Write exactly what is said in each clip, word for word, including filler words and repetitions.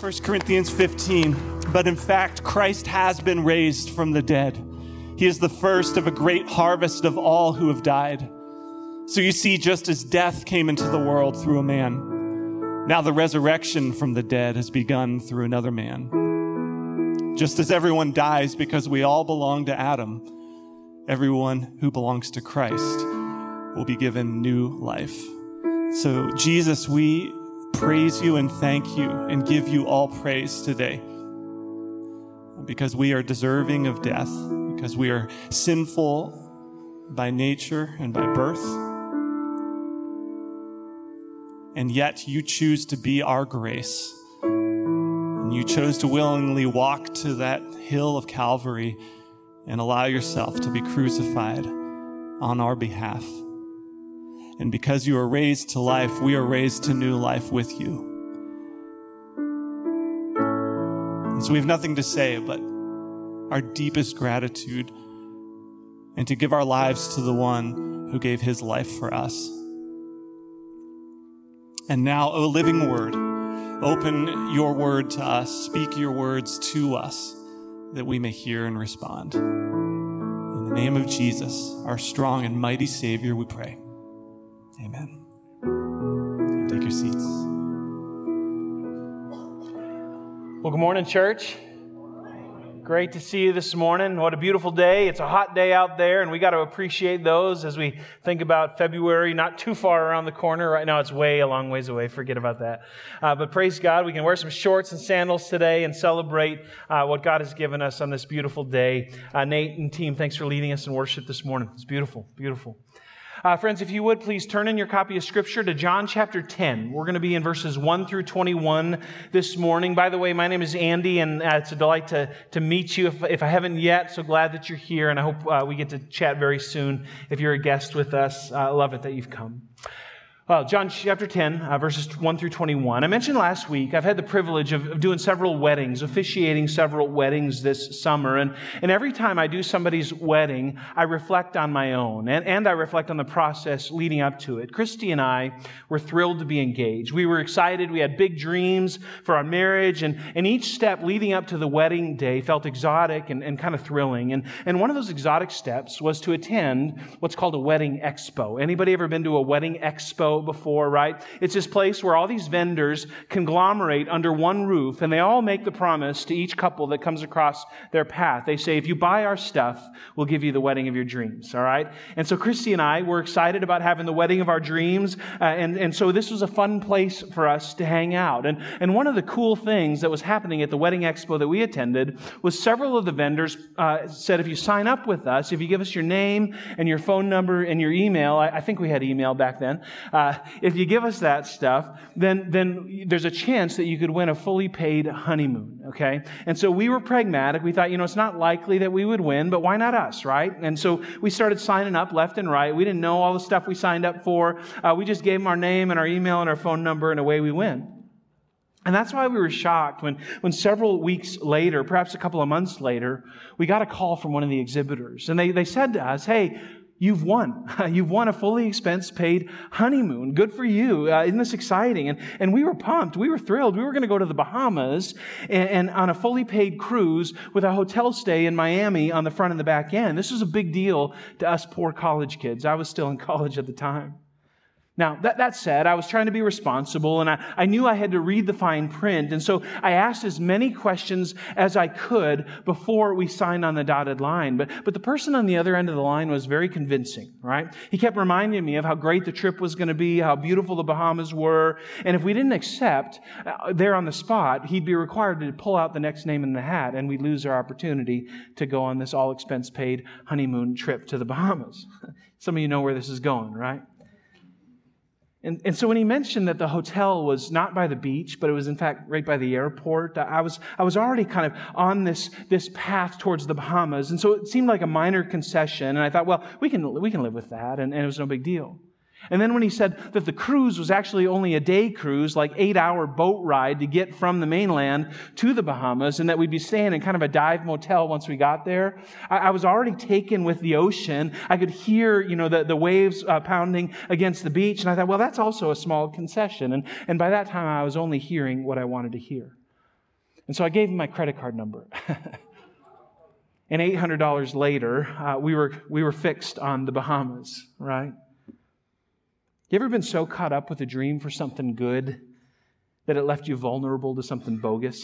First Corinthians fifteen, but in fact, Christ has been raised from the dead. He is the first of a great harvest of all who have died. So you see, just as death came into the world through a man, now the resurrection from the dead has begun through another man. Just as everyone dies because we all belong to Adam, everyone who belongs to Christ will be given new life. So Jesus, we praise you and thank you and give you all praise today because we are deserving of death, because we are sinful by nature and by birth. And yet you choose to be our grace. And you chose to willingly walk to that hill of Calvary and allow yourself to be crucified on our behalf. And because you are raised to life, we are raised to new life with you. And so we have nothing to say but our deepest gratitude and to give our lives to the one who gave his life for us. And now, O living word, open your word to us, speak your words to us, that we may hear and respond. In the name of Jesus, our strong and mighty Savior, we pray. Amen. Take your seats. Well, good morning, church. Great to see you this morning. What a beautiful day. It's a hot day out there, and we got to appreciate those as we think about February, not too far around the corner. Right now, it's way a long ways away. Forget about that. Uh, but praise God, we can wear some shorts and sandals today and celebrate uh, what God has given us on this beautiful day. Uh, Nate and team, thanks for leading us in worship this morning. It's beautiful, beautiful. Uh, friends, if you would, please turn in your copy of Scripture to John chapter ten. We're going to be in verses one through twenty-one this morning. By the way, my name is Andy, and uh, it's a delight to, to meet you. If, if I haven't yet, so glad that you're here, and I hope uh, we get to chat very soon. If you're a guest with us, I uh, love it that you've come. Well, John chapter ten, uh, verses one through twenty-one. I mentioned last week, I've had the privilege of, of doing several weddings, officiating several weddings this summer. And, and every time I do somebody's wedding, I reflect on my own. And, and I reflect on the process leading up to it. Christy and I were thrilled to be engaged. We were excited. We had big dreams for our marriage. And, and each step leading up to the wedding day felt exotic and, and kind of thrilling. And, and one of those exotic steps was to attend what's called a wedding expo. Anybody ever been to a wedding expo before, right? It's this place where all these vendors conglomerate under one roof, and they all make the promise to each couple that comes across their path. They say, if you buy our stuff, we'll give you the wedding of your dreams, all right? And so Christy and I were excited about having the wedding of our dreams, uh, and, and so this was a fun place for us to hang out. And, and one of the cool things that was happening at the wedding expo that we attended was several of the vendors uh, said, if you sign up with us, if you give us your name and your phone number and your email, I, I think we had email back then, uh, if you give us that stuff, then, then there's a chance that you could win a fully paid honeymoon, okay? And so we were pragmatic. We thought, you know, it's not likely that we would win, but why not us, right? And so we started signing up left and right. We didn't know all the stuff we signed up for. Uh, we just gave them our name and our email and our phone number, and away we went. And that's why we were shocked when, when several weeks later, perhaps a couple of months later, we got a call from one of the exhibitors. And they, they said to us, hey, you've won. You've won a fully expense-paid honeymoon. Good for you. Uh, isn't this exciting? And, and we were pumped. We were thrilled. We were going to go to the Bahamas and, and on a fully paid cruise with a hotel stay in Miami on the front and the back end. This was a big deal to us poor college kids. I was still in college at the time. Now, that, that said, I was trying to be responsible, and I, I knew I had to read the fine print, and so I asked as many questions as I could before we signed on the dotted line. But, but the person on the other end of the line was very convincing, right? He kept reminding me of how great the trip was going to be, how beautiful the Bahamas were, and if we didn't accept uh, there on the spot, he'd be required to pull out the next name in the hat, and we'd lose our opportunity to go on this all-expense-paid honeymoon trip to the Bahamas. Some of you know where this is going, right? And, and so when he mentioned that the hotel was not by the beach, but it was in fact right by the airport, I was I was already kind of on this, this path towards the Bahamas. And so it seemed like a minor concession. And I thought, well, we can we can live with that. And, and it was no big deal. And then when he said that the cruise was actually only a day cruise, like eight-hour boat ride to get from the mainland to the Bahamas, and that we'd be staying in kind of a dive motel once we got there, I, I was already taken with the ocean. I could hear, you know, the, the waves uh, pounding against the beach, and I thought, well, that's also a small concession. And, and by that time, I was only hearing what I wanted to hear. And so I gave him my credit card number. And eight hundred dollars later, uh, we were we were fixed on the Bahamas, right? You ever been so caught up with a dream for something good that it left you vulnerable to something bogus?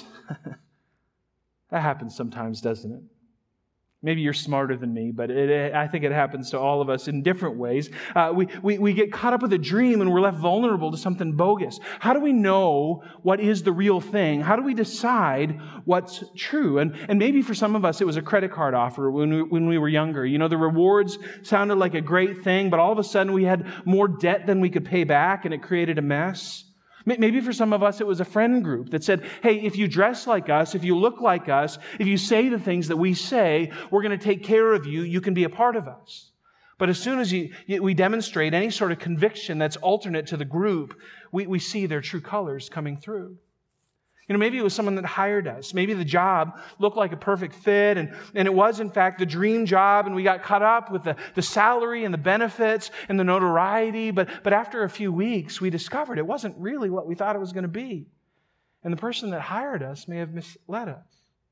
That happens sometimes, doesn't it? Maybe you're smarter than me, but it, it, I think it happens to all of us in different ways. Uh, we, we, we get caught up with a dream and we're left vulnerable to something bogus. How do we know what is the real thing? How do we decide what's true? And, and maybe for some of us, it was a credit card offer when we, when we were younger. You know, the rewards sounded like a great thing, but all of a sudden we had more debt than we could pay back and it created a mess. Maybe for some of us, it was a friend group that said, hey, if you dress like us, if you look like us, if you say the things that we say, we're going to take care of you. You can be a part of us. But as soon as you, we demonstrate any sort of conviction that's alternate to the group, we, we see their true colors coming through. You know, maybe it was someone that hired us. Maybe the job looked like a perfect fit, and, and it was, in fact, the dream job, and we got caught up with the, the salary and the benefits and the notoriety. But, but after a few weeks, we discovered it wasn't really what we thought it was going to be. And the person that hired us may have misled us.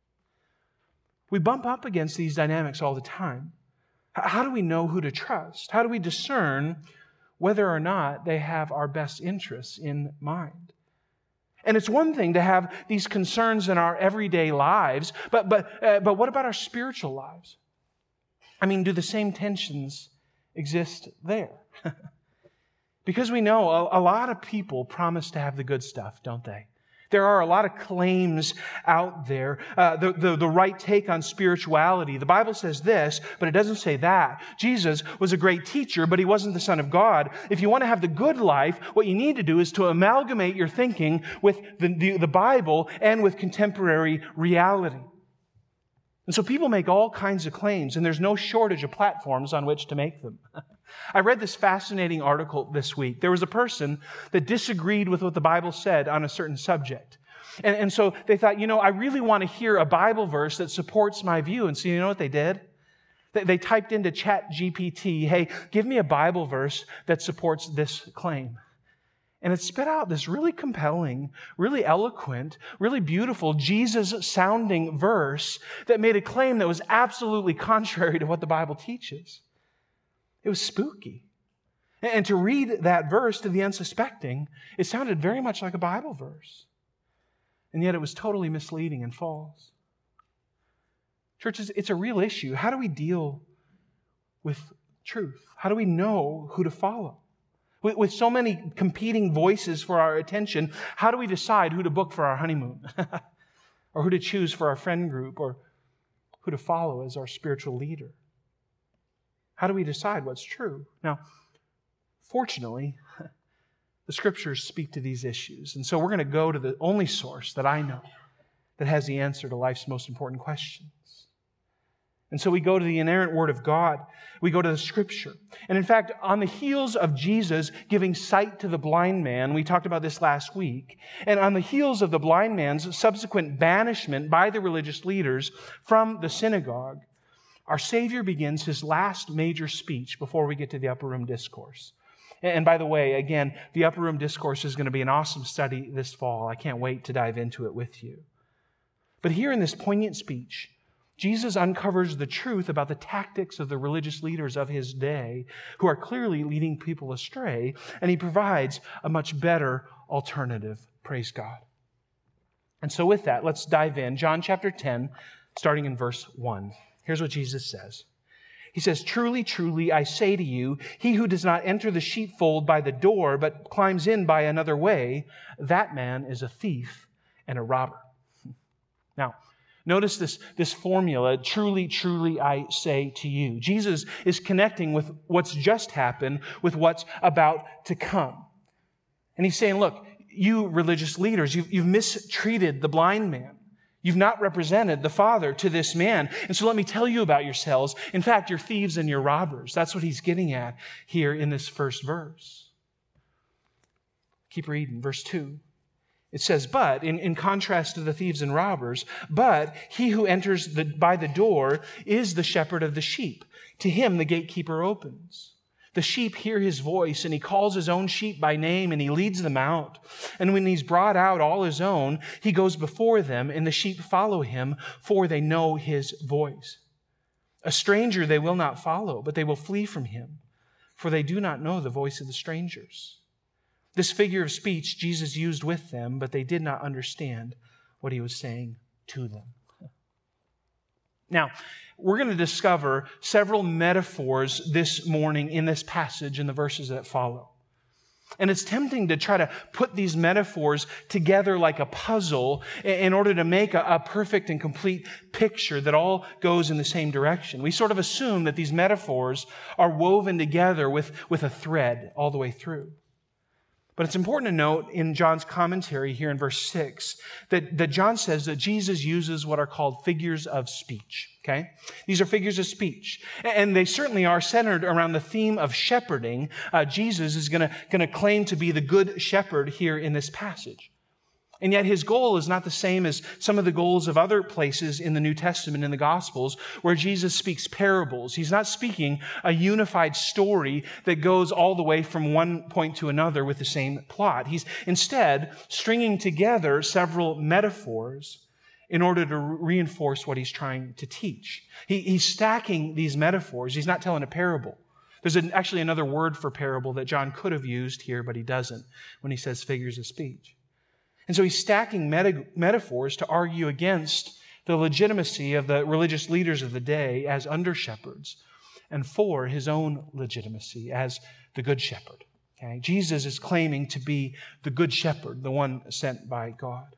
We bump up against these dynamics all the time. How do we know who to trust? How do we discern whether or not they have our best interests in mind? And it's one thing to have these concerns in our everyday lives, but but uh, but what about our spiritual lives? I mean, do the same tensions exist there? Because we know a, a lot of people promise to have the good stuff, don't they? There are a lot of claims out there, uh, the, the, the right take on spirituality. The Bible says this, but it doesn't say that. Jesus was a great teacher, but he wasn't the Son of God. If you want to have the good life, what you need to do is to amalgamate your thinking with the, the, the Bible and with contemporary reality. And so people make all kinds of claims, and there's no shortage of platforms on which to make them. I read this fascinating article this week. There was a person that disagreed with what the Bible said on a certain subject. And, and so they thought, you know, I really want to hear a Bible verse that supports my view. And so you know what they did? They, they typed into Chat G P T, hey, give me a Bible verse that supports this claim. And it spit out this really compelling, really eloquent, really beautiful, Jesus-sounding verse that made a claim that was absolutely contrary to what the Bible teaches. It was spooky. And to read that verse to the unsuspecting, it sounded very much like a Bible verse. And yet it was totally misleading and false. Churches, it's a real issue. How do we deal with truth? How do we know who to follow? With, with so many competing voices for our attention, how do we decide who to book for our honeymoon? Or who to choose for our friend group? Or who to follow as our spiritual leader? How do we decide what's true? Now, fortunately, the Scriptures speak to these issues. And so we're going to go to the only source that I know that has the answer to life's most important questions. And so we go to the inerrant Word of God. We go to the Scripture. And in fact, on the heels of Jesus giving sight to the blind man, we talked about this last week, and on the heels of the blind man's subsequent banishment by the religious leaders from the synagogue, our Savior begins His last major speech before we get to the Upper Room Discourse. And by the way, again, the Upper Room Discourse is going to be an awesome study this fall. I can't wait to dive into it with you. But here in this poignant speech, Jesus uncovers the truth about the tactics of the religious leaders of His day who are clearly leading people astray, and He provides a much better alternative. Praise God. And so with that, let's dive in. John chapter ten, starting in verse one. Here's what Jesus says. He says, "Truly, truly, I say to you, he who does not enter the sheepfold by the door, but climbs in by another way, that man is a thief and a robber." Now, notice this, this formula, truly, truly, I say to you. Jesus is connecting with what's just happened with what's about to come. And He's saying, look, you religious leaders, you've, you've mistreated the blind man. You've not represented the Father to this man. And so let me tell you about yourselves. In fact, you're thieves and you're robbers. That's what He's getting at here in this first verse. Keep reading, verse two. It says, but, in, in contrast to the thieves and robbers, but he who enters the, by the door is the shepherd of the sheep. To him the gatekeeper opens. The sheep hear his voice, and he calls his own sheep by name, and he leads them out. And when he's brought out all his own, he goes before them, and the sheep follow him, for they know his voice. A stranger they will not follow, but they will flee from him, for they do not know the voice of the strangers. This figure of speech Jesus used with them, but they did not understand what he was saying to them. Now, we're going to discover several metaphors this morning in this passage in the verses that follow. And it's tempting to try to put these metaphors together like a puzzle in order to make a, a perfect and complete picture that all goes in the same direction. We sort of assume that these metaphors are woven together with, with a thread all the way through. But it's important to note in John's commentary here in verse six that, that John says that Jesus uses what are called figures of speech. Okay? These are figures of speech. And they certainly are centered around the theme of shepherding. Uh, Jesus is going to claim to be the good shepherd here in this passage. And yet his goal is not the same as some of the goals of other places in the New Testament, in the Gospels, where Jesus speaks parables. He's not speaking a unified story that goes all the way from one point to another with the same plot. He's instead stringing together several metaphors in order to reinforce what he's trying to teach. He, he's stacking these metaphors. He's not telling a parable. There's an, actually another word for parable that John could have used here, but he doesn't when he says figures of speech. And so he's stacking meta- metaphors to argue against the legitimacy of the religious leaders of the day as under-shepherds and for his own legitimacy as the good shepherd. Okay? Jesus is claiming to be the good shepherd, the one sent by God.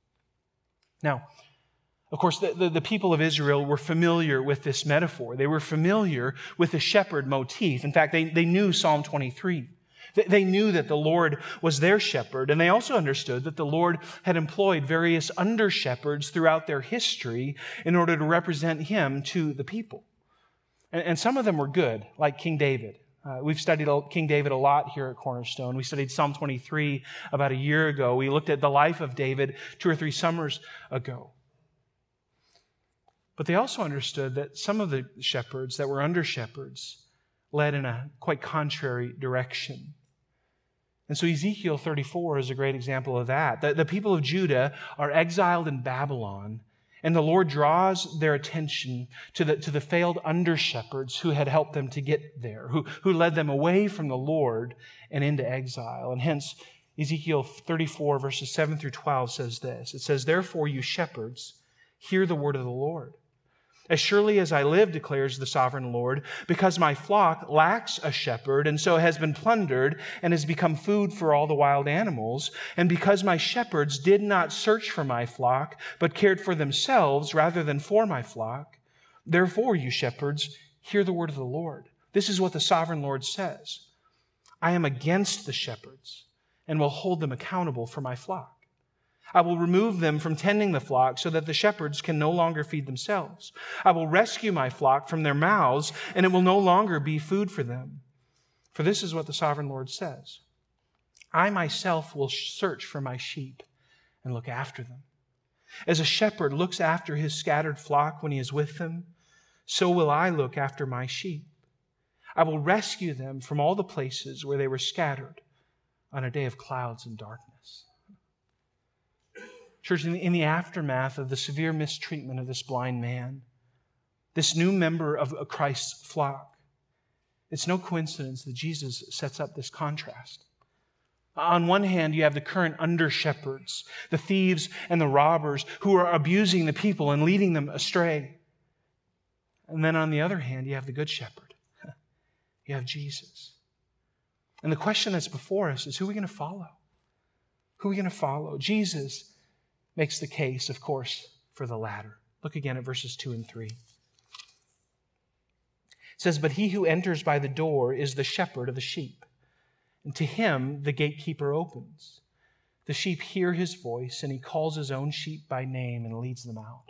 Now, of course, the, the, the people of Israel were familiar with this metaphor. They were familiar with the shepherd motif. In fact, they, they knew Psalm twenty-three. They knew that the Lord was their shepherd, and they also understood that the Lord had employed various under-shepherds throughout their history in order to represent him to the people. And, and some of them were good, like King David. Uh, we've studied King David a lot here at Cornerstone. We studied Psalm twenty-three about a year ago. We looked at the life of David two or three summers ago. But they also understood that some of the shepherds that were under-shepherds led in a quite contrary direction. And so Ezekiel thirty-four is a great example of that. The, the people of Judah are exiled in Babylon, and the Lord draws their attention to the, to the failed under-shepherds who had helped them to get there, who, who led them away from the Lord and into exile. And hence, Ezekiel thirty-four, verses seven through twelve says this. It says, "Therefore, you shepherds, hear the word of the Lord. As surely as I live, declares the sovereign Lord, because my flock lacks a shepherd and so has been plundered and has become food for all the wild animals, and because my shepherds did not search for my flock, but cared for themselves rather than for my flock, therefore, you shepherds, hear the word of the Lord. This is what the sovereign Lord says. I am against the shepherds and will hold them accountable for my flock. I will remove them from tending the flock so that the shepherds can no longer feed themselves. I will rescue my flock from their mouths, and it will no longer be food for them. For this is what the sovereign Lord says. I myself will search for my sheep and look after them. As a shepherd looks after his scattered flock when he is with them, so will I look after my sheep. I will rescue them from all the places where they were scattered on a day of clouds and darkness." Church, in the, in the aftermath of the severe mistreatment of this blind man, this new member of Christ's flock, it's no coincidence that Jesus sets up this contrast. On one hand, you have the current under-shepherds, the thieves and the robbers who are abusing the people and leading them astray. And then on the other hand, you have the good shepherd. You have Jesus. And the question that's before us is, who are we going to follow? Who are we going to follow? Jesus makes the case, of course, for the latter. Look again at verses two and three. It says, "But he who enters by the door is the shepherd of the sheep. And to him the gatekeeper opens. The sheep hear his voice, and he calls his own sheep by name and leads them out."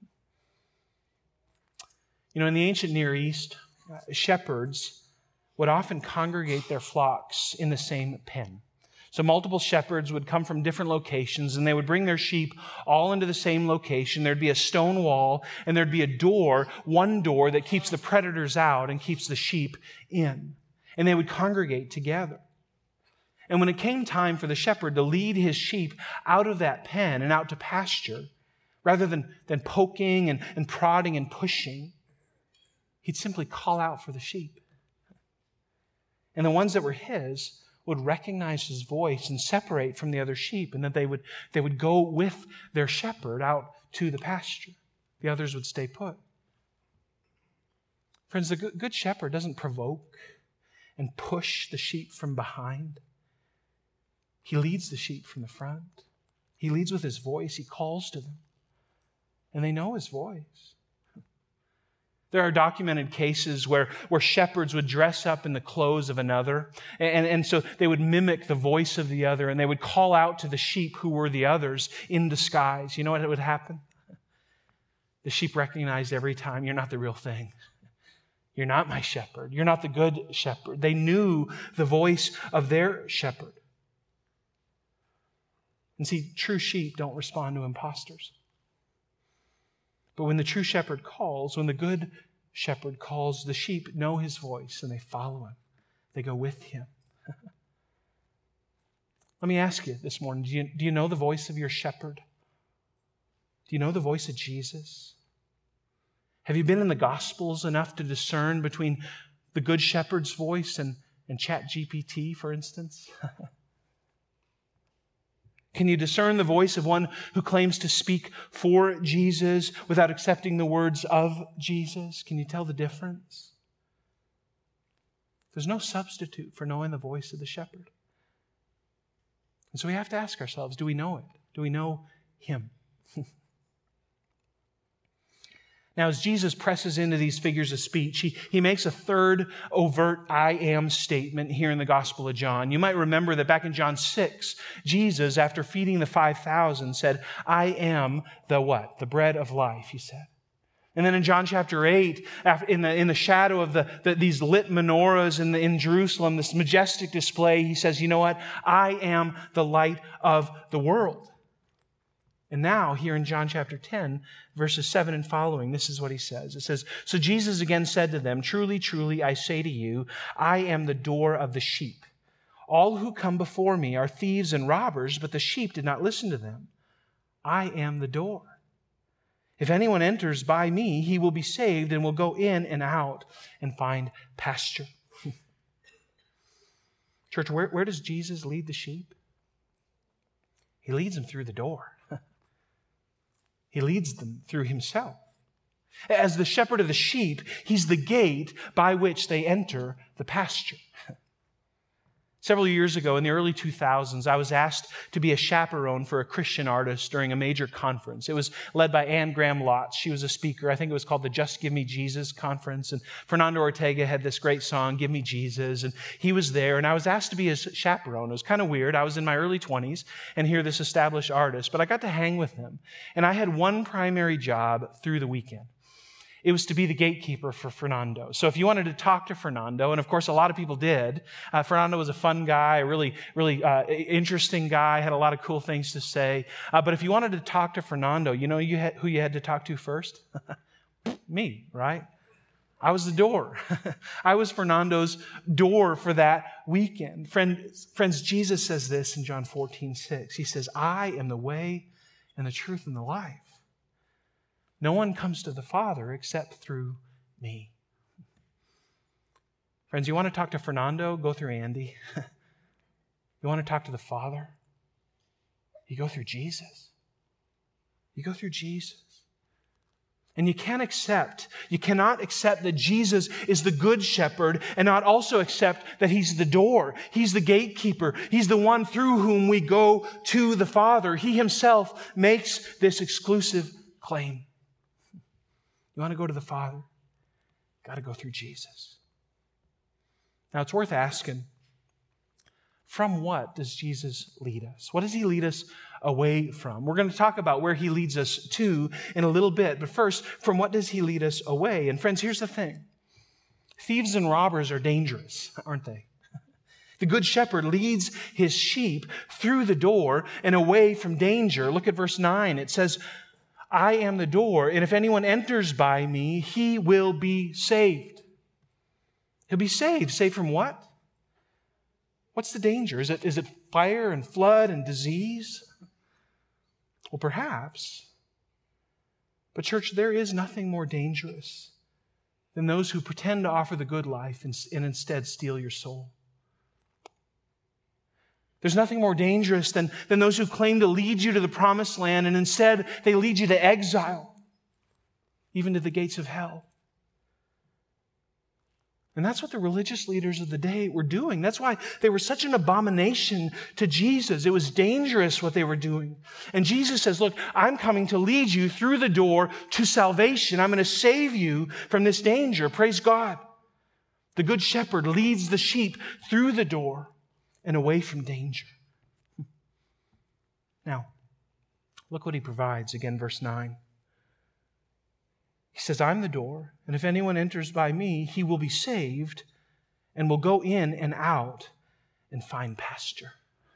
You know, in the ancient Near East, uh, shepherds would often congregate their flocks in the same pen. So multiple shepherds would come from different locations, and they would bring their sheep all into the same location. There'd be a stone wall, and there'd be a door, one door that keeps the predators out and keeps the sheep in. and they would congregate together. And when it came time for the shepherd to lead his sheep out of that pen and out to pasture, rather than, than poking and, and prodding and pushing, he'd simply call out for the sheep. And the ones that were his would recognize his voice and separate from the other sheep, and that they would, they would go with their shepherd out to the pasture. The others would stay put. Friends, the good shepherd doesn't provoke and push the sheep from behind. He leads the sheep from the front. He leads with his voice. He calls to them, and they know his voice. There are documented cases where, where shepherds would dress up in the clothes of another, and, and so they would mimic the voice of the other, and they would call out to the sheep who were the others in disguise. You know what would happen? The sheep recognized every time, you're not the real thing. You're not my shepherd. You're not the good shepherd. They knew the voice of their shepherd. And see, true sheep don't respond to imposters. But when the true shepherd calls, when the good shepherd calls, the sheep know his voice and they follow him. They go with him. Let me ask you this morning, do you, do you know the voice of your shepherd? Do you know the voice of Jesus? Have you been in the Gospels enough to discern between the good shepherd's voice and, and Chat G P T, for instance? Can you discern the voice of one who claims to speak for Jesus without accepting the words of Jesus? Can you tell the difference? There's no substitute for knowing the voice of the shepherd. And so we have to ask ourselves, do we know it? Do we know him? Now, as Jesus presses into these figures of speech, he, he makes a third overt I am statement here in the Gospel of John. You might remember that back in John six, Jesus, after feeding the five thousand, said, I am the what? The bread of life, he said. And then in John chapter eight, in the, in the shadow of the, the, these lit menorahs in, the, in Jerusalem, this majestic display, he says, you know what? I am the light of the world. And now, here in John chapter ten, verses seven and following, this is what he says. It says, so Jesus again said to them, truly, truly, I say to you, I am the door of the sheep. All who come before me are thieves and robbers, but the sheep did not listen to them. I am the door. If anyone enters by me, he will be saved and will go in and out and find pasture. Church, where, where does Jesus lead the sheep? He leads them through the door. He leads them through himself. As the shepherd of the sheep, he's the gate by which they enter the pasture. Several years ago, in the early two thousands, I was asked to be a chaperone for a Christian artist during a major conference. It was led by Anne Graham Lotz. She was a speaker. I think it was called the Just Give Me Jesus conference. And Fernando Ortega had this great song, Give Me Jesus. And he was there, and I was asked to be his chaperone. It was kind of weird. I was in my early twenties and hear this established artist, but I got to hang with him. And I had one primary job through the weekend. It was to be the gatekeeper for Fernando. So if you wanted to talk to Fernando, and of course a lot of people did, uh, Fernando was a fun guy, a really, really uh, interesting guy, had a lot of cool things to say. Uh, but if you wanted to talk to Fernando, you know you had, who you had to talk to first? Me, right? I was the door. I was Fernando's door for that weekend. Friend, friends, Jesus says this in John fourteen six. He says, I am the way and the truth and the life. No one comes to the Father except through me. Friends, you want to talk to Fernando? Go through Andy. You want to talk to the Father? You go through Jesus. You go through Jesus. And you can't accept, you cannot accept that Jesus is the good shepherd and not also accept that he's the door. He's the gatekeeper. He's the one through whom we go to the Father. He himself makes this exclusive claim. You want to go to the Father? You've got to go through Jesus. Now, it's worth asking, from what does Jesus lead us? What does he lead us away from? We're going to talk about where he leads us to in a little bit. But first, from what does he lead us away? And friends, here's the thing. Thieves and robbers are dangerous, aren't they? The good shepherd leads his sheep through the door and away from danger. Look at verse nine. It says, I am the door, and if anyone enters by me, he will be saved. He'll be saved. Saved from what? What's the danger? Is it, is it fire and flood and disease? Well, perhaps. But church, there is nothing more dangerous than those who pretend to offer the good life and, and instead steal your soul. There's nothing more dangerous than, than those who claim to lead you to the promised land and instead they lead you to exile, even to the gates of hell. And that's what the religious leaders of the day were doing. That's why they were such an abomination to Jesus. It was dangerous what they were doing. And Jesus says, look, I'm coming to lead you through the door to salvation. I'm going to save you from this danger. Praise God. The good shepherd leads the sheep through the door and away from danger. Now, look what he provides. Again, verse nine. He says, I'm the door, and if anyone enters by me, he will be saved and will go in and out and find pasture.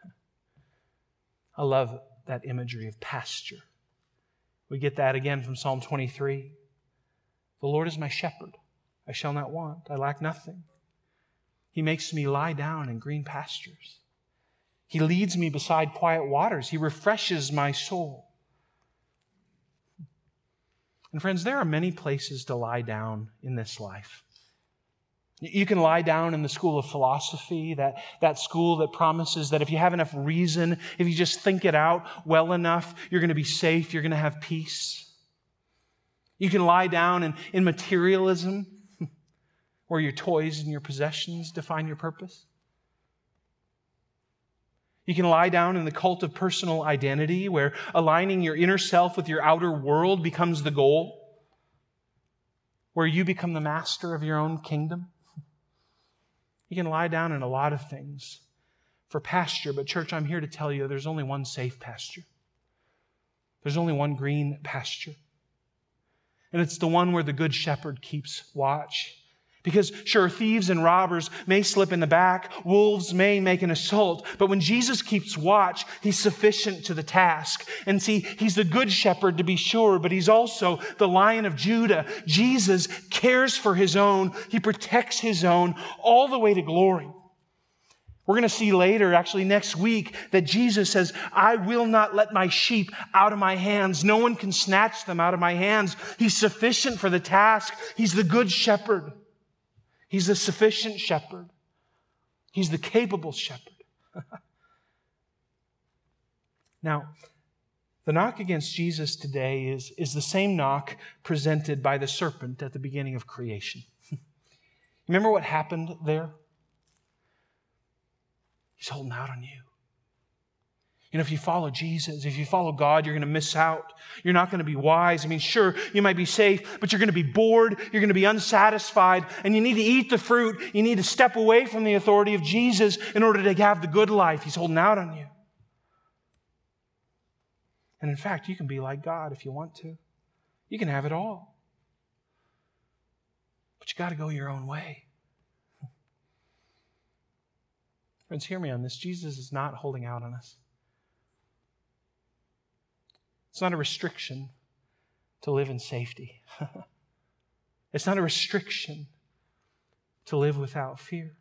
I love that imagery of pasture. We get that again from Psalm twenty-three. The Lord is my shepherd. I shall not want. I lack nothing. He makes me lie down in green pastures. He leads me beside quiet waters. He refreshes my soul. And friends, there are many places to lie down in this life. You can lie down in the school of philosophy, that, that school that promises that if you have enough reason, if you just think it out well enough, you're going to be safe, you're going to have peace. You can lie down in, in materialism, where your toys and your possessions define your purpose. You can lie down in the cult of personal identity, where aligning your inner self with your outer world becomes the goal, where you become the master of your own kingdom. You can lie down in a lot of things for pasture, but church, I'm here to tell you there's only one safe pasture. There's only one green pasture. And it's the one where the good shepherd keeps watch. Because sure, thieves and robbers may slip in the back, wolves may make an assault, but when Jesus keeps watch, He's sufficient to the task. And see, He's the good shepherd to be sure, but He's also the Lion of Judah. Jesus cares for His own. He protects His own all the way to glory. We're going to see later, actually next week, that Jesus says, I will not let my sheep out of my hands. No one can snatch them out of my hands. He's sufficient for the task. He's the good shepherd. He's the sufficient shepherd. He's the capable shepherd. Now, the knock against Jesus today is, is the same knock presented by the serpent at the beginning of creation. Remember what happened there? He's holding out on you. You know, if you follow Jesus, if you follow God, you're going to miss out. You're not going to be wise. I mean, sure, you might be safe, but you're going to be bored. You're going to be unsatisfied. And you need to eat the fruit. You need to step away from the authority of Jesus in order to have the good life. He's holding out on you. And in fact, you can be like God if you want to. You can have it all. But you got to go your own way. Friends, hear me on this. Jesus is not holding out on us. It's not a restriction to live in safety. It's not a restriction to live without fear.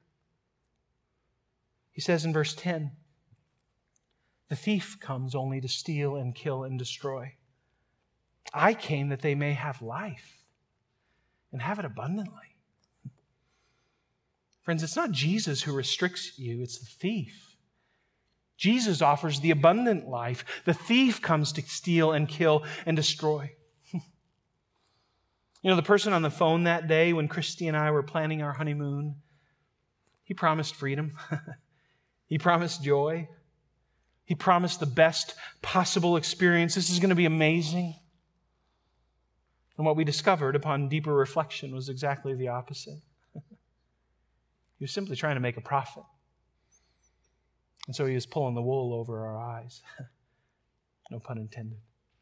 He says in verse ten, the thief comes only to steal and kill and destroy. I came that they may have life and have it abundantly. Friends, it's not Jesus who restricts you, it's the thief. Jesus offers the abundant life. The thief comes to steal and kill and destroy. You know, the person on the phone that day when Christy and I were planning our honeymoon, he promised freedom. He promised joy. He promised the best possible experience. This is going to be amazing. And what we discovered upon deeper reflection was exactly the opposite. He was simply trying to make a profit. And so he was pulling the wool over our eyes. No pun intended.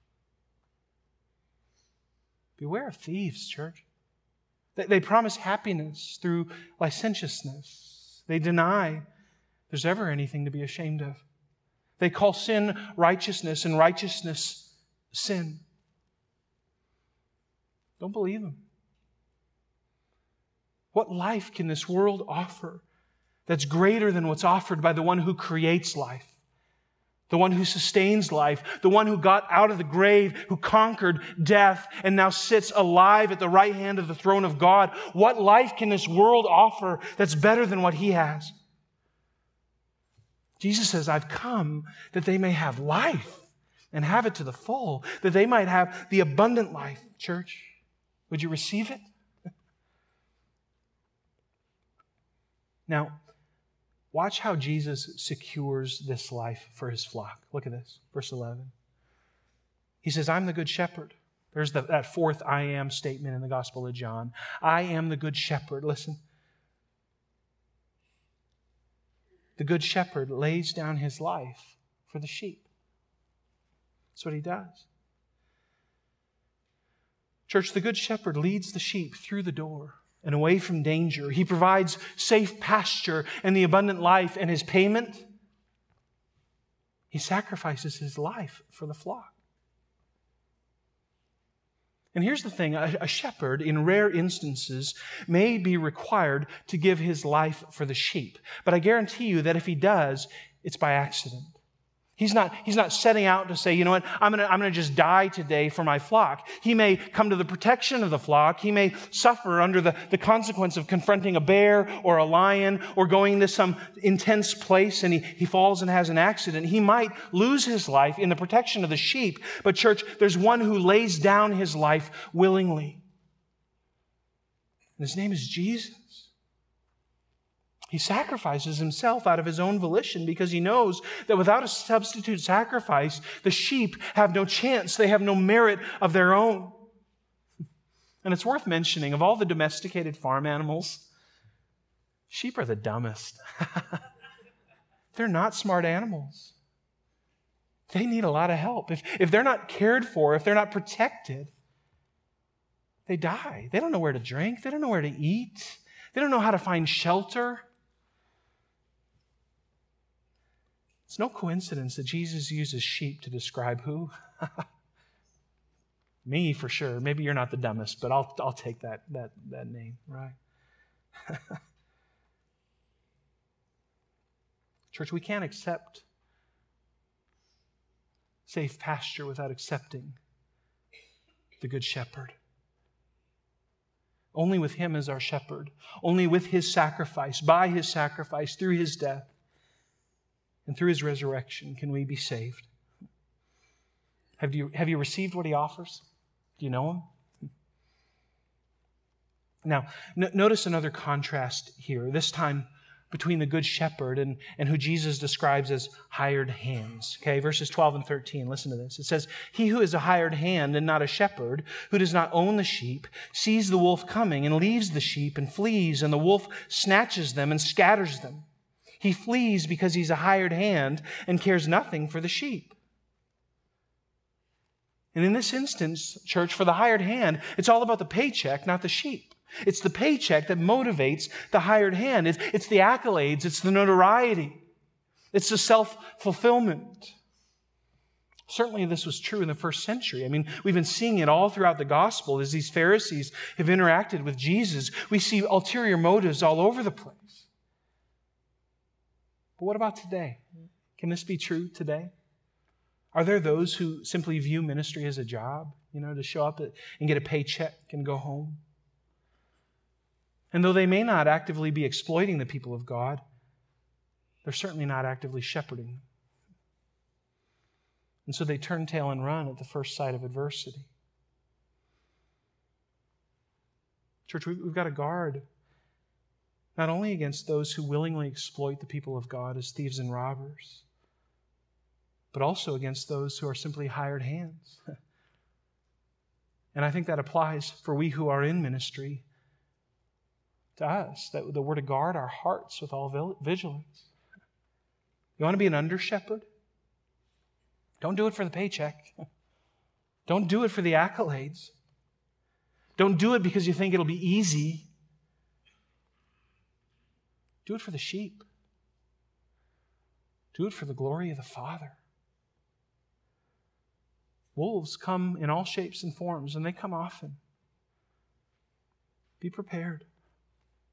Beware of thieves, church. They, they promise happiness through licentiousness. They deny there's ever anything to be ashamed of. They call sin righteousness and righteousness sin. Don't believe them. What life can this world offer that's greater than what's offered by the one who creates life? The one who sustains life, the one who got out of the grave, who conquered death, and now sits alive at the right hand of the throne of God. What life can this world offer that's better than what He has? Jesus says, I've come that they may have life and have it to the full, that they might have the abundant life. Church, would you receive it? Now, watch how Jesus secures this life for His flock. Look at this, verse eleven. He says, I'm the good shepherd. There's the, that fourth I am statement in the Gospel of John. I am the good shepherd. Listen. The good shepherd lays down his life for the sheep. That's what He does. Church, the good shepherd leads the sheep through the door and away from danger. He provides safe pasture and the abundant life, and His payment, He sacrifices His life for the flock. And here's the thing, a, a shepherd in rare instances may be required to give his life for the sheep. But I guarantee you that if he does, it's by accident. He's not, he's not setting out to say, you know what, I'm going to I'm going to just die today for my flock. He may come to the protection of the flock. He may suffer under the, the consequence of confronting a bear or a lion or going to some intense place, and he, he falls and has an accident. He might lose his life in the protection of the sheep. But church, there's one who lays down his life willingly. And His name is Jesus. He sacrifices Himself out of His own volition because He knows that without a substitute sacrifice, the sheep have no chance. They have no merit of their own. And it's worth mentioning, of all the domesticated farm animals, sheep are the dumbest. They're not smart animals. They need a lot of help. If, if they're not cared for, if they're not protected, they die. They don't know where to drink. They don't know where to eat. They don't know how to find shelter. It's no coincidence that Jesus uses sheep to describe who? Me, for sure. Maybe you're not the dumbest, but I'll, I'll take that, that, that name, right? Church, we can't accept safe pasture without accepting the Good Shepherd. Only with Him as our shepherd, only with His sacrifice, by His sacrifice, through His death, and through His resurrection can we be saved. Have you, have you received what He offers? Do you know Him? Now, n- notice another contrast here, this time between the Good Shepherd and, and who Jesus describes as hired hands. Okay, verses twelve and thirteen, listen to this. It says, He who is a hired hand and not a shepherd, who does not own the sheep, sees the wolf coming and leaves the sheep and flees, and the wolf snatches them and scatters them. He flees because he's a hired hand and cares nothing for the sheep. And in this instance, church, for the hired hand, it's all about the paycheck, not the sheep. It's the paycheck that motivates the hired hand. It's, it's the accolades. It's the notoriety. It's the self-fulfillment. Certainly this was true in the first century. I mean, we've been seeing it all throughout the gospel as these Pharisees have interacted with Jesus. We see ulterior motives all over the place. But what about today? Can this be true today? Are there those who simply view ministry as a job, you know, to show up and get a paycheck and go home? And though they may not actively be exploiting the people of God, they're certainly not actively shepherding them. And so they turn tail and run at the first sight of adversity. Church, we've got to guard not only against those who willingly exploit the people of God as thieves and robbers, but also against those who are simply hired hands. And I think that applies for we who are in ministry to us, that, that we're to guard our hearts with all vigilance. You want to be an under-shepherd? Don't do it for the paycheck. Don't do it for the accolades. Don't do it because you think it'll be easy. Do it for the sheep. Do it for the glory of the Father. Wolves come in all shapes and forms, and they come often. Be prepared.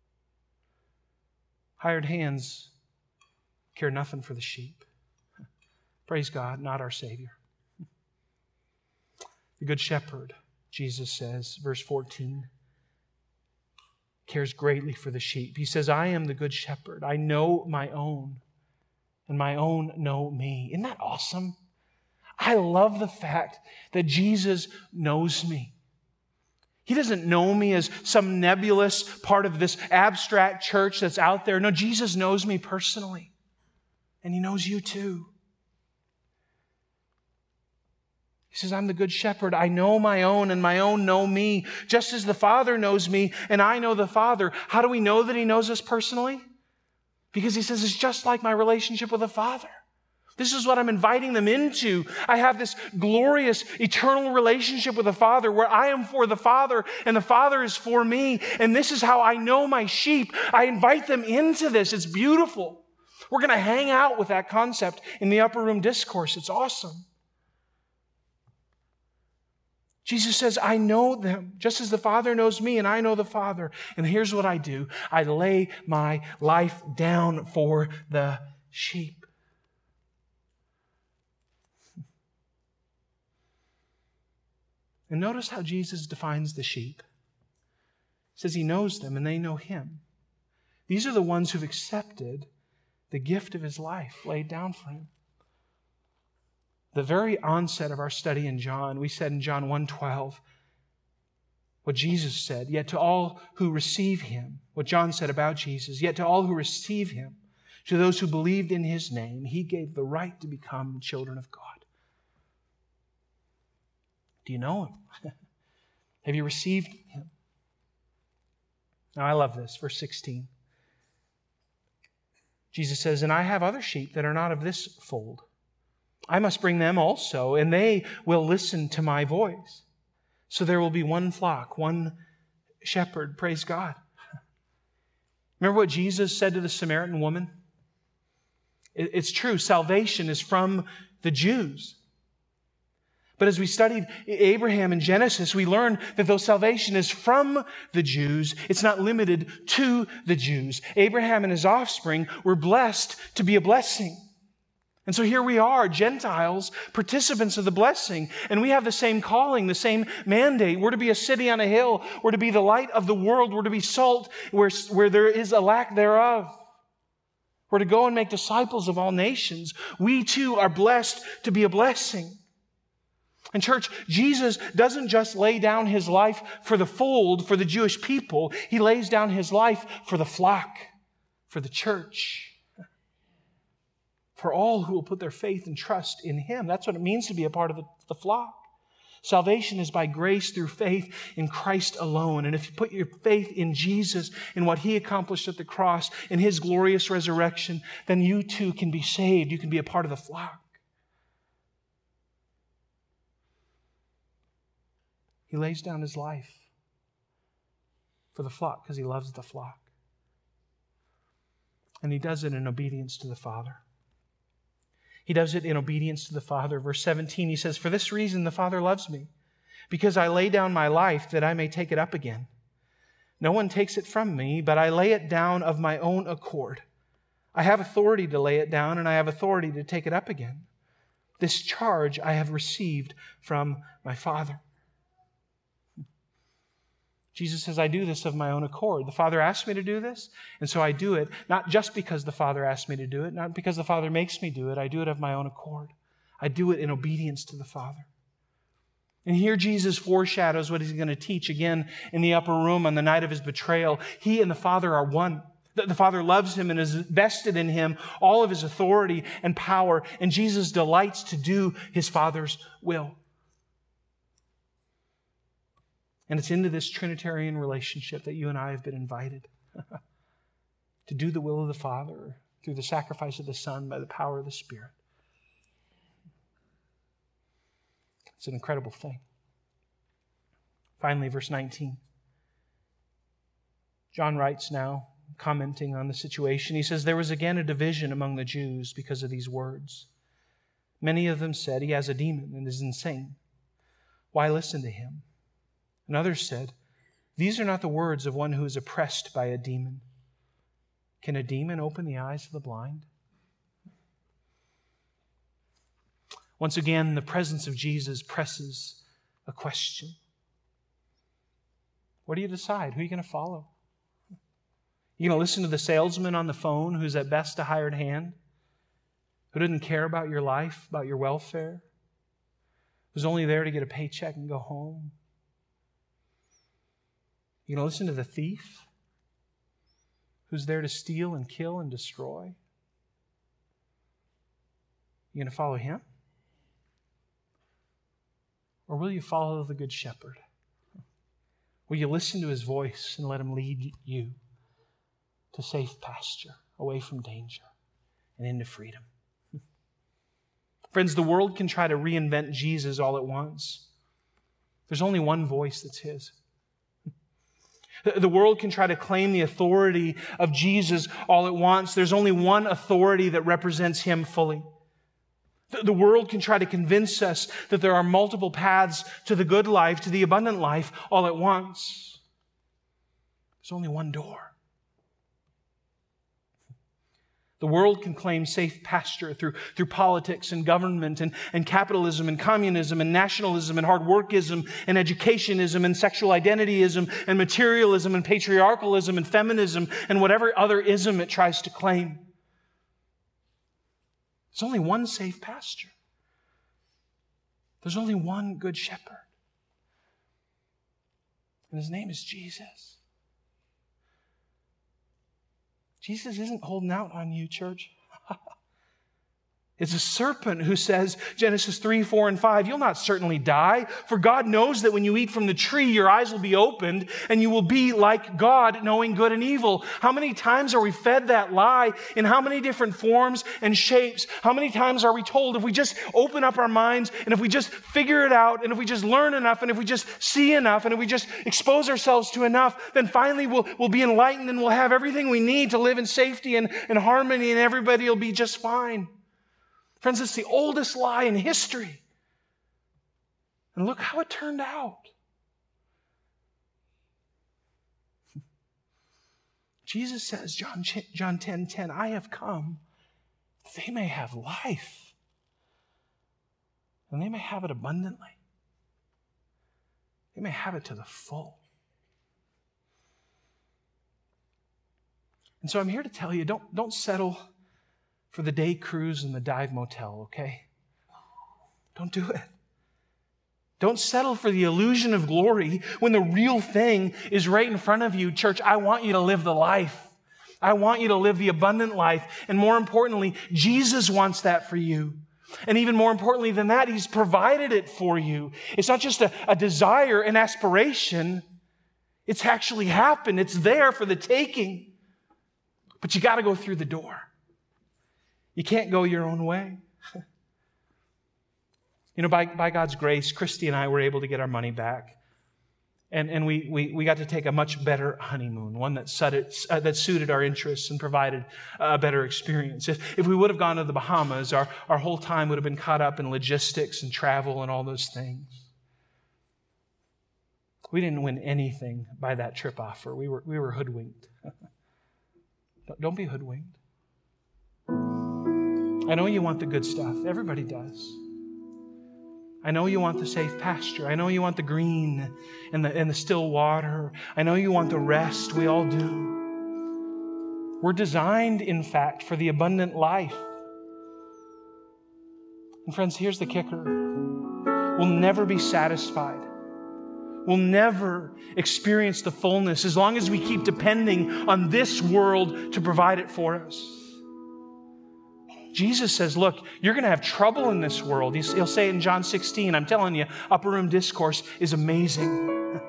Hired hands care nothing for the sheep. Praise God, not our Savior. The Good Shepherd, Jesus says, verse fourteen, cares greatly for the sheep. He says, I am the Good Shepherd. I know my own, and my own know me. Isn't that awesome? I love the fact that Jesus knows me. He doesn't know me as some nebulous part of this abstract church that's out there. No, Jesus knows me personally. And He knows you too. He says, I'm the Good Shepherd. I know my own, and my own know me, just as the Father knows me, and I know the Father. How do we know that He knows us personally? Because He says it's just like my relationship with the Father. This is what I'm inviting them into. I have this glorious, eternal relationship with the Father where I am for the Father and the Father is for me. And this is how I know my sheep. I invite them into this. It's beautiful. We're going to hang out with that concept in the upper room discourse. It's awesome. Jesus says, I know them just as the Father knows me and I know the Father. And here's what I do. I lay my life down for the sheep. And notice how Jesus defines the sheep. He says He knows them and they know Him. These are the ones who've accepted the gift of His life laid down for Him. The very onset of our study in John, we said in John one twelve, what Jesus said, yet to all who receive Him, what John said about Jesus, yet to all who receive Him, to those who believed in His name, He gave the right to become children of God. Do you know Him? Have you received Him? Now I love this, verse sixteen. Jesus says, and I have other sheep that are not of this fold. I must bring them also, and they will listen to my voice. So there will be one flock, one shepherd. Praise God. Remember what Jesus said to the Samaritan woman? It's true, salvation is from the Jews. But as we studied Abraham in Genesis, we learned that though salvation is from the Jews, it's not limited to the Jews. Abraham and his offspring were blessed to be a blessing. And so here we are, Gentiles, participants of the blessing. And we have the same calling, the same mandate. We're to be a city on a hill. We're to be the light of the world. We're to be salt where, where there is a lack thereof. We're to go and make disciples of all nations. We too are blessed to be a blessing. And church, Jesus doesn't just lay down His life for the fold, for the Jewish people. He lays down His life for the flock, for the church, for all who will put their faith and trust in Him. That's what it means to be a part of the, the flock. Salvation is by grace through faith in Christ alone. And if you put your faith in Jesus, in what He accomplished at the cross, in His glorious resurrection, then you too can be saved. You can be a part of the flock. He lays down His life for the flock because He loves the flock. And He does it in obedience to the Father. He does it in obedience to the Father. Verse seventeen, He says, for this reason the Father loves me, because I lay down my life that I may take it up again. No one takes it from me, but I lay it down of my own accord. I have authority to lay it down, and I have authority to take it up again. This charge I have received from my Father. Jesus says, I do this of my own accord. The Father asked me to do this, and so I do it, not just because the Father asked me to do it, not because the Father makes me do it. I do it of my own accord. I do it in obedience to the Father. And here Jesus foreshadows what He's going to teach again in the upper room on the night of His betrayal. He and the Father are one. The Father loves Him and has vested in Him all of His authority and power, and Jesus delights to do His Father's will. And it's into this Trinitarian relationship that you and I have been invited to do the will of the Father through the sacrifice of the Son by the power of the Spirit. It's an incredible thing. Finally, verse nineteen. John writes now, commenting on the situation. He says, there was again a division among the Jews because of these words. Many of them said, he has a demon and is insane. Why listen to him? And others said, these are not the words of one who is oppressed by a demon. Can a demon open the eyes of the blind? Once again, the presence of Jesus presses a question. What do you decide? Who are you going to follow? You going to listen to the salesman on the phone who's at best a hired hand, who doesn't care about your life, about your welfare, who's only there to get a paycheck and go home? You going to listen to the thief who's there to steal and kill and destroy? You going to follow him? Or will you follow the Good Shepherd? Will you listen to his voice and let him lead you to safe pasture, away from danger, and into freedom? Friends, the world can try to reinvent Jesus all at once. There's only one voice that's his. The world can try to claim the authority of Jesus all at once. There's only one authority that represents him fully. The world can try to convince us that there are multiple paths to the good life, to the abundant life, all at once. There's only one door. The world can claim safe pasture through, through politics and government and, and capitalism and communism and nationalism and hard workism and educationism and sexual identityism and materialism and patriarchalism and feminism and whatever other ism it tries to claim. There's only one safe pasture. There's only one good shepherd. And his name is Jesus. Jesus isn't holding out on you, church. It's a serpent who says, Genesis three, four, and five, you'll not certainly die, for God knows that when you eat from the tree, your eyes will be opened, and you will be like God, knowing good and evil. How many times are we fed that lie in how many different forms and shapes? How many times are we told if we just open up our minds, and if we just figure it out, and if we just learn enough, and if we just see enough, and if we just expose ourselves to enough, then finally we'll, we'll be enlightened and we'll have everything we need to live in safety and, and harmony, and everybody will be just fine. Friends, it's the oldest lie in history. And look how it turned out. Jesus says, John, John ten ten, I have come that they may have life, and they may have it abundantly. They may have it to the full. And so I'm here to tell you, don't, don't settle for the day cruise and the dive motel, okay? Don't do it. Don't settle for the illusion of glory when the real thing is right in front of you. Church, I want you to live the life. I want you to live the abundant life. And more importantly, Jesus wants that for you. And even more importantly than that, He's provided it for you. It's not just a, a desire, an aspiration. It's actually happened. It's there for the taking. But you got to go through the door. You can't go your own way. You know, by, by God's grace, Christy and I were able to get our money back. And, and we, we, we got to take a much better honeymoon, one that suited, uh, that suited our interests and provided a better experience. If, if we would have gone to the Bahamas, our, our whole time would have been caught up in logistics and travel and all those things. We didn't win anything by that trip offer. We were, we were hoodwinked. Don't be hoodwinked. I know you want the good stuff. Everybody does. I know you want the safe pasture. I know you want the green and the, and the still water. I know you want the rest. We all do. We're designed, in fact, for the abundant life. And friends, here's the kicker. We'll never be satisfied. We'll never experience the fullness as long as we keep depending on this world to provide it for us. Jesus says, look, you're going to have trouble in this world. He'll say it in John sixteen. I'm telling you, Upper Room Discourse is amazing.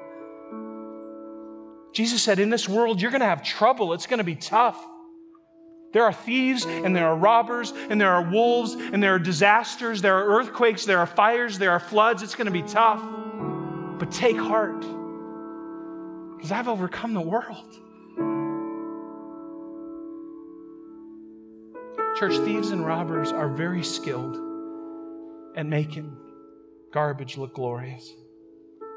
Jesus said, in this world, you're going to have trouble. It's going to be tough. There are thieves, and there are robbers, and there are wolves, and there are disasters, there are earthquakes, there are fires, there are floods. It's going to be tough. But take heart, because I've overcome the world. Church, thieves and robbers are very skilled at making garbage look glorious.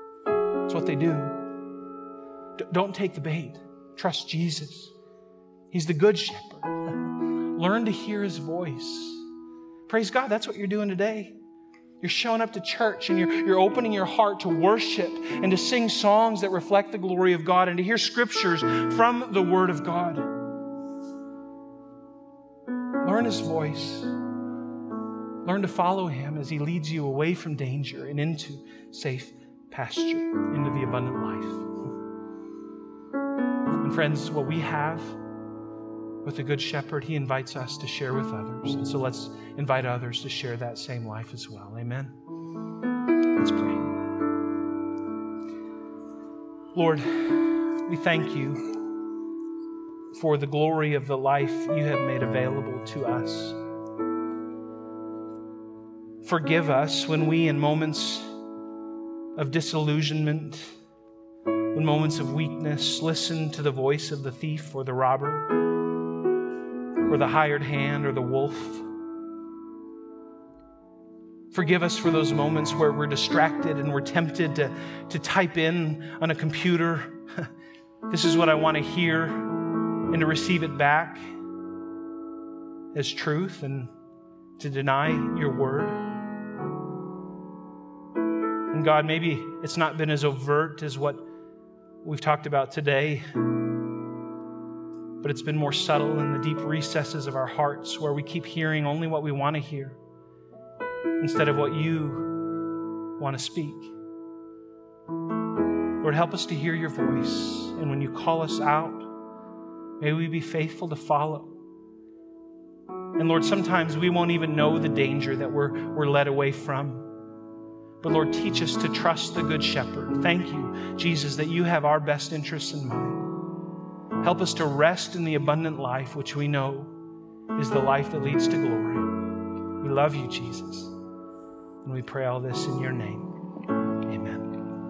It's what they do. D- don't take the bait. Trust Jesus. He's the good shepherd. Learn to hear his voice. Praise God, that's what you're doing today. You're showing up to church and you're, you're opening your heart to worship and to sing songs that reflect the glory of God and to hear scriptures from the Word of God. Learn his voice. Learn to follow him as he leads you away from danger and into safe pasture, into the abundant life. And friends, what we have with the Good Shepherd, he invites us to share with others. And so let's invite others to share that same life as well. Amen. Let's pray. Lord, we thank you for the glory of the life you have made available to us. Forgive us when we, in moments of disillusionment, in moments of weakness, listen to the voice of the thief or the robber, or the hired hand, or the wolf. Forgive us for those moments where we're distracted and we're tempted to, to type in on a computer, this is what I want to hear, and to receive it back as truth and to deny your word. And God, maybe it's not been as overt as what we've talked about today, but it's been more subtle in the deep recesses of our hearts where we keep hearing only what we want to hear instead of what you want to speak. Lord, help us to hear your voice. And when you call us out, may we be faithful to follow. And Lord, sometimes we won't even know the danger that we're, we're led away from. But Lord, teach us to trust the Good Shepherd. Thank you, Jesus, that you have our best interests in mind. Help us to rest in the abundant life, which we know is the life that leads to glory. We love you, Jesus. And we pray all this in your name. Amen.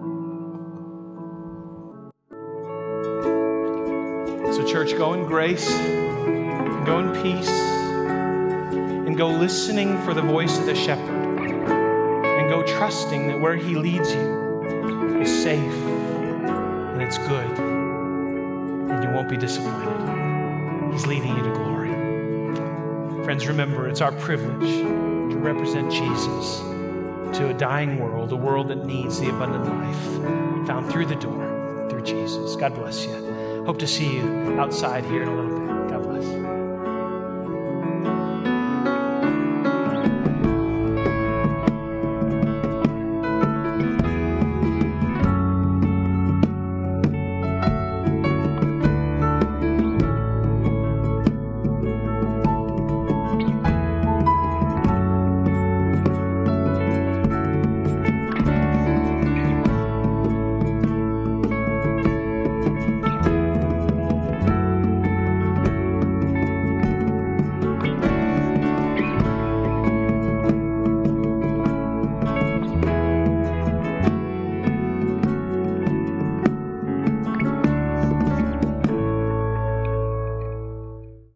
So church, go in grace, go in peace, and go listening for the voice of the shepherd. And go trusting that where he leads you is safe and it's good. And you won't be disappointed. He's leading you to glory. Friends, remember, it's our privilege to represent Jesus to a dying world, a world that needs the abundant life found through the door, through Jesus. God bless you. Hope to see you outside here in a little bit.